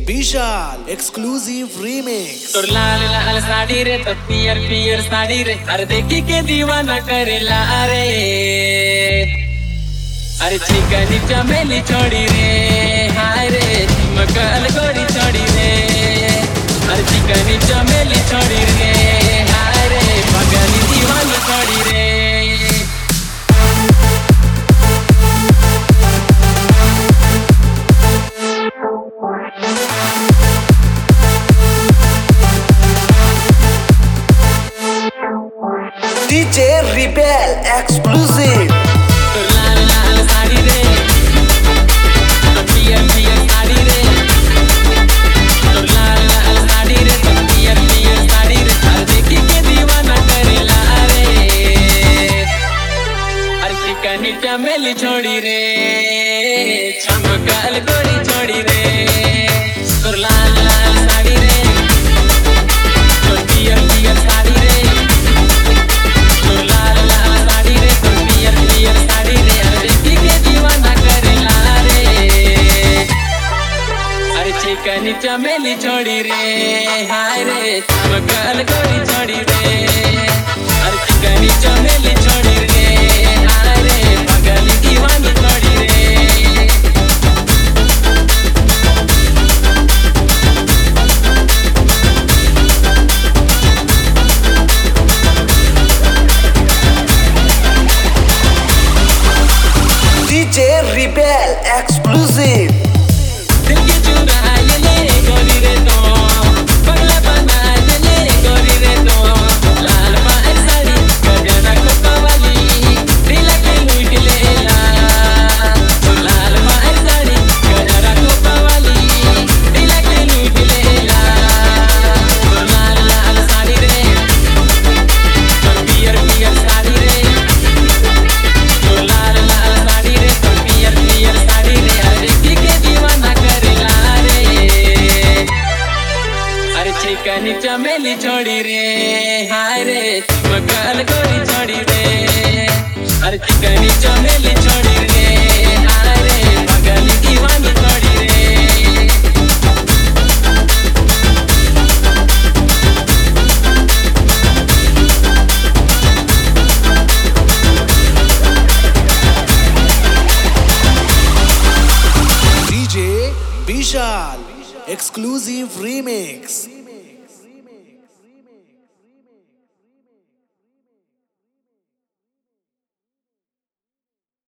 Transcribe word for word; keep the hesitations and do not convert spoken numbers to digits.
विशाल exclusive remix. तोर लाल लाल साड़ी रे तो पियर पियर साड़ी रे, अरे देखी के दीवाना करेला रे। अरे चिकनी चमेली छोड़ी रे, हाय रे मकल गोरी छोड़ी रे। अरे चिकनी चमेली छोड़ी रे, हाय रे मगली दीवाना छोड़ी रे। DJ Rebel exclusive. तो लाल लाल साड़ी रे, तो पियर पियर साड़ी रे। तो लाल लाल साड़ी रे, तो पियर पियर साड़ी रे। अरे देखी के दीवाना करेला रे। अरे चिकनी चमेली छोड़ी रे, चमकल गोरी छोड़ी रे। तो लाल लाल साड़ी रे, तो पियर पियर साड़ी रे। चिकनी चमेली छोड़ी रे, हाय रे मगल गोरी छोड़ी रे। अरे चिकनी चमेली छोड़ी रे, हाय रे मगल दीवानी छोड़ी रे। DJ Rebel exclusive. दिल की चुरा ले गोरी रे तो, बंगला बना ले गोरी रे तो। लाल बाहर साड़ी गजरा को कवाली, दिल के लूट लेला। तो लाल बाहर साड़ी गजरा को कवाली, दिल के लूट लेला। तो लाल लाल साड़ी रे, तो पियर पियर साड़ी रे। तो लाल लाल साड़ी रे, तो पियर पियर साड़ी रे। अरे देखी के दीवाना करेला रे। अरे चिकनी चमेली छोड़ी रे, हाय रे मगल गोरी छोड़ी रे। अरे चिकनी चमेली छोड़ी रे, हाय रे मगल दीवानी छोड़ी रे। DJ Vishal exclusive remix.